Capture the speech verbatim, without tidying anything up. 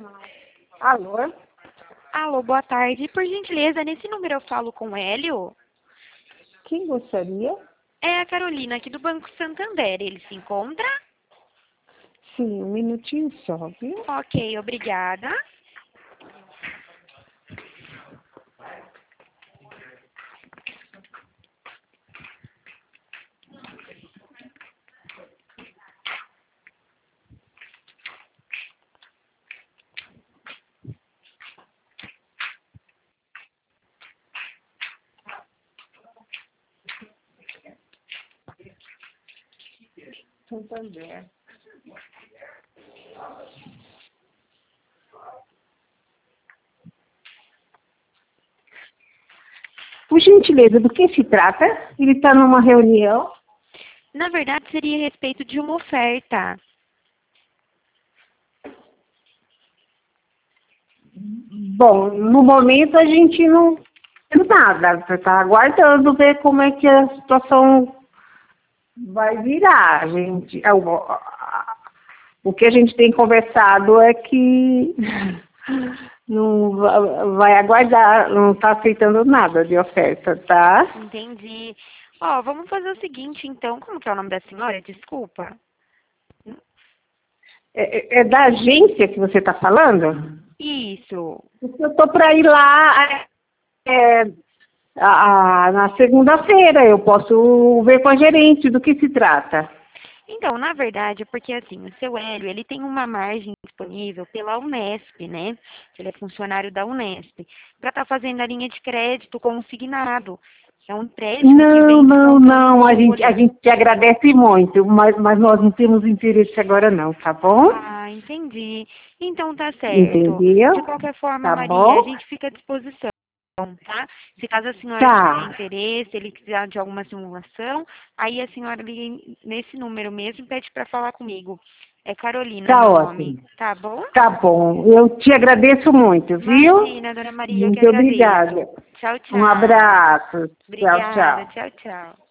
Alô? Alô, boa tarde. Por gentileza, nesse número eu falo com o Hélio? Quem gostaria? É a Carolina, aqui do Banco Santander. Ele se encontra? Sim, um minutinho só, viu? Ok, obrigada. Santander. Por gentileza, do que se trata? Ele está numa reunião. Na verdade, seria a respeito de uma oferta. Bom, no momento a gente não tem nada. Você está aguardando ver como é que a situação vai virar. A gente, é o, o que a gente tem conversado é que não va- vai aguardar, não está aceitando nada de oferta, tá? Entendi. Ó, vamos fazer o seguinte, então. Como que é o nome da senhora? Desculpa. É, é é da agência que você está falando? Isso. Porque eu estou para ir lá é, a- a- na segunda-feira. Eu posso ver com a gerente do que se trata. Então, na verdade, é porque assim, o seu Hélio, ele tem uma margem disponível pela Unesp, né? Ele é funcionário da Unesp, para estar fazendo a linha de crédito consignado. É um empréstimo que Não, vem não, descontando não. A gente, a folha. gente te agradece muito, mas, mas nós não temos interesse agora não, tá bom? Ah, entendi. Então tá certo. Entendeu? De qualquer forma, Tá Maria, a bom? gente fica à disposição, tá? Se caso a senhora tiver Tá. interesse, ele quiser de alguma simulação, aí a senhora liga nesse número mesmo e pede para falar comigo. É Carolina Tá meu nome, ótimo. tá bom? Tá bom. Eu te agradeço muito, viu? Imagina, dona Maria, eu que Muito agradeço. obrigada. Tchau, Um tchau. abraço. Tchau, Obrigada, tchau. tchau, tchau.